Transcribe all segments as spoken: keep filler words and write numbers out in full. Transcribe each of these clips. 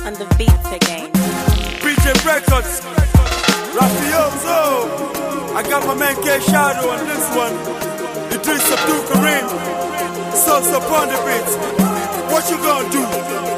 on the beats again. B J Records, Rafioso. I got my man K Shadow on this one. Idris Abdul Karim, Sauce upon the beats. What you gonna do?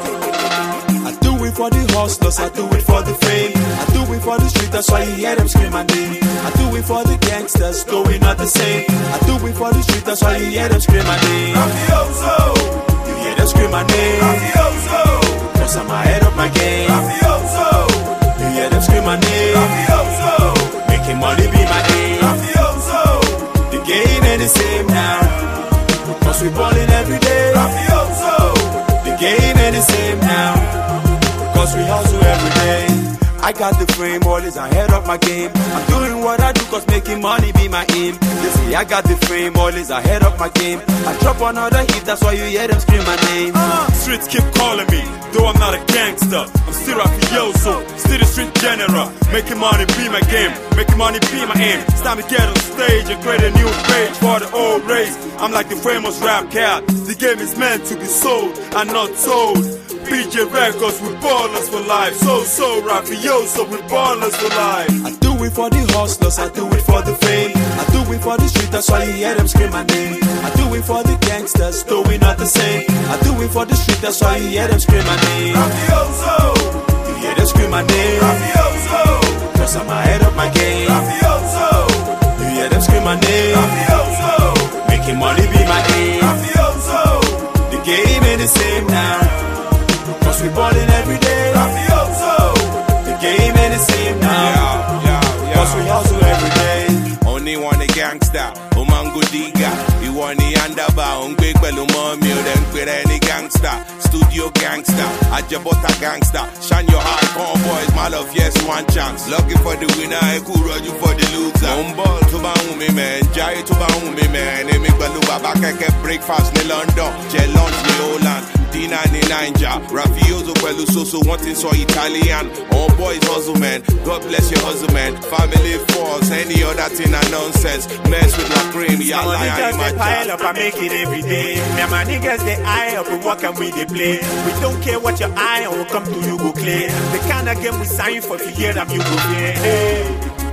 I do it for the hustlers, I do it for the fame. I do it for the street, that's why you hear them scream my name. I do it for the gangsters, though we not the same. I do it for the street, that's why you hear them scream my name. Rafioso, you hear them scream my name. Rafioso, cause I'm ahead of my game. Rafioso, you hear them scream my name. Rafioso, making money be my aim. Rafioso, the game ain't the same now, cause we ballin' every day. Rafioso, the game ain't the same now, cause we hustle every day. I got the frame, always ahead of my game. I'm doing what I do cause making money be my aim. You see, I got the frame, always ahead of my game. I drop another hit, that's why you hear them scream my name. uh, Streets keep calling me, though I'm not a gangster. I'm still Rafioso, still the street general. Making money be my game, making money be my aim. It's time to get on stage and create a new page for the old race. I'm like the famous rap cat. The game is meant to be sold and not told. B J Records, we ballers for life. So, so, Rafioso, we ballers for life. I do it for the hustlers, I do it for the fame. I do it for the street, that's why you hear them scream my name. I do it for the gangsters, though we not the same. I do it for the street, that's why you hear them scream my name. Rafioso, you hear them scream my name. Rafioso, cause I'm ahead of my game. Rafioso, you hear them scream my name. Rafioso, making money be my aim. Rafioso, the game ain't the same now, cause we ballin' every day. Rafioso, the game ain't the same now, Yeah, yeah, yeah. cause we hustle every day. Only one a gangster, oh man go digga. You want the underbar, on big bello mommy, then quit any gangster. Studio gangster, Ajabota gangster. Shine your heart, come boys, my love, yes, one chance. Looking for the winner, I could run you for the loser. On ball to me, man, Jai to me, man. Emi Balu Baba Keke breakfast in London, J lunch in Holland. Dina ni Ninja, Rafioso Pelu Soso wanting so Italian. All boys hustle man, God bless your hustle man. Family force, any other thing and nonsense. Mess with my cream, yeah, Small yeah, niggas yeah, they pile up and make it every day. Me and my niggas they eye up and walk and we they play. We don't care what your eye on, will come to you go play. The kind of game we sign for, if you hear them you go play. Hey,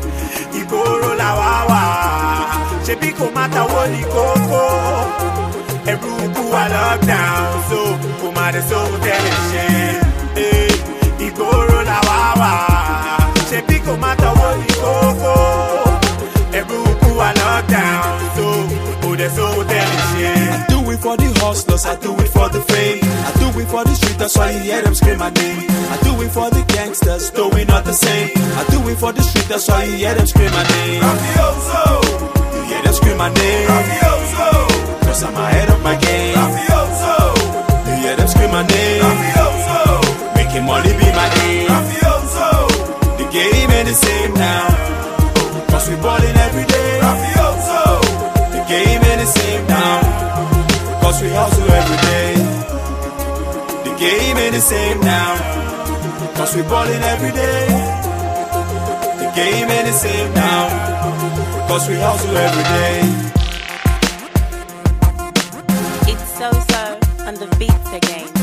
Igoro la wawa, shebi ko mata woli koko. Eruku a lockdown, so come out the soul television. Hey, Igoro la wawa, shebi ko mata woli koko. Eruku a lockdown, so come the soul television. I do it for the hustlers, I do it for the fame. I do it for the street, that's why you hear them scream my name. I do it for the gangsters, though we not the same. I do it for the street, that's why you hear them scream my name. Rafioso, you hear them scream my name. Rafioso, cause I'm ahead of my game. Rafioso, you hear them scream my name. Rafioso, making money be my aim. Rafioso, the game ain't the same now, cause we ballin' every day. Rafioso, the game ain't the same now, cause we hustle every day. The game ain't the same now, cause we ballin' every day. The game ain't the same now, cause we hustle every day. It's so so on the beats again.